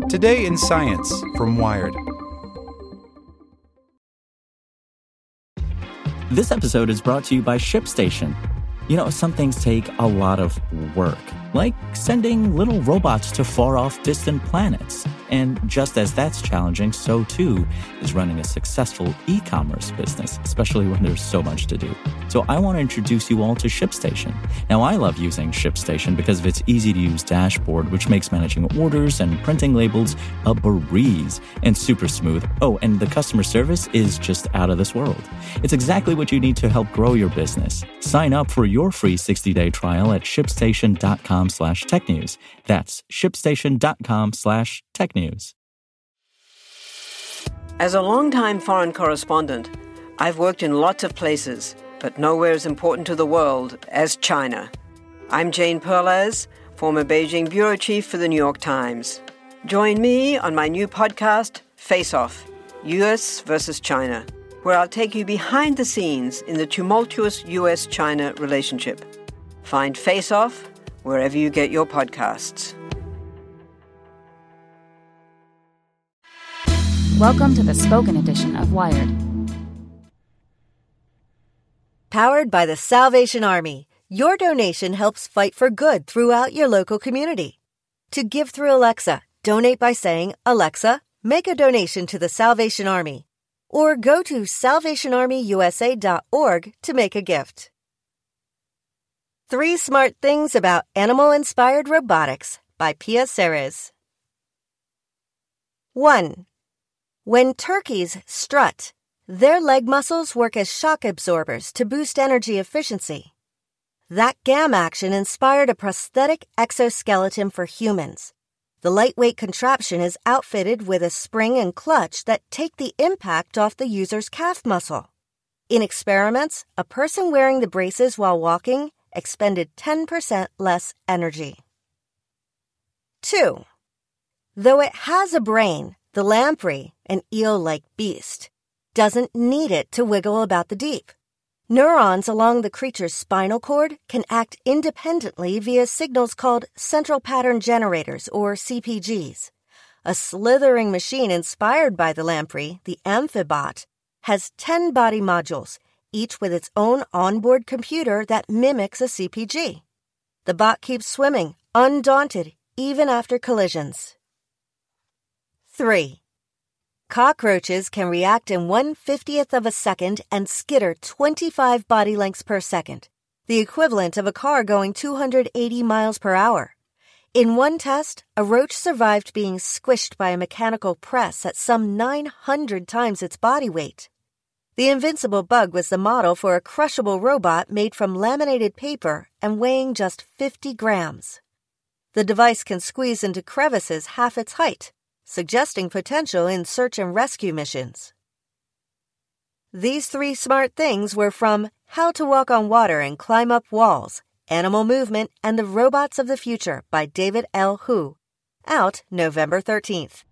Today in Science from Wired. This episode is brought to you by ShipStation. You know, some things take a lot of work, like sending little robots to far-off distant planets. And just as that's challenging, so too is running a successful e-commerce business, especially when there's so much to do. So I want to introduce you all to ShipStation. Now, I love using ShipStation because of its easy-to-use dashboard, which makes managing orders and printing labels a breeze and super smooth. Oh, and the customer service is just out of this world. It's exactly what you need to help grow your business. Sign up for your free 60-day trial at shipstation.com/technews. That's shipstation.com/technews. As a longtime foreign correspondent, I've worked in lots of places, but nowhere as important to the world as China. I'm Jane Perlez, former Beijing bureau chief for the New York Times. Join me on my new podcast, Face Off, U.S. versus China, where I'll take you behind the scenes in the tumultuous U.S.-China relationship. Find Face Off wherever you get your podcasts. Welcome to the spoken edition of Wired. Powered by the Salvation Army, your donation helps fight for good throughout your local community. To give through Alexa, donate by saying, "Alexa, make a donation to the Salvation Army." Or go to salvationarmyusa.org to make a gift. 3 Smart Things About Animal-Inspired Robotics by Pia Ceres. 1. When turkeys strut, their leg muscles work as shock absorbers to boost energy efficiency. That GAM action inspired a prosthetic exoskeleton for humans. The lightweight contraption is outfitted with a spring and clutch that take the impact off the user's calf muscle. In experiments, a person wearing the braces while walking expended 10% less energy. 2. Though it has a brain, the lamprey, an eel-like beast, doesn't need it to wiggle about the deep. Neurons along the creature's spinal cord can act independently via signals called central pattern generators, or CPGs. A slithering machine inspired by the lamprey, the Amphibot, has 10 body modules, each with its own onboard computer that mimics a CPG. The bot keeps swimming, undaunted, even after collisions. 3. Cockroaches can react in 1/50th of a second and skitter 25 body lengths per second, the equivalent of a car going 280 miles per hour. In one test, a roach survived being squished by a mechanical press at some 900 times its body weight. The invincible bug was the model for a crushable robot made from laminated paper and weighing just 50 grams. The device can squeeze into crevices half its height, suggesting potential in search and rescue missions. These 3 smart things were from How to Walk on Water and Climb Up Walls, Animal Movement and the Robots of the Future by David L. Hu, out November 13th.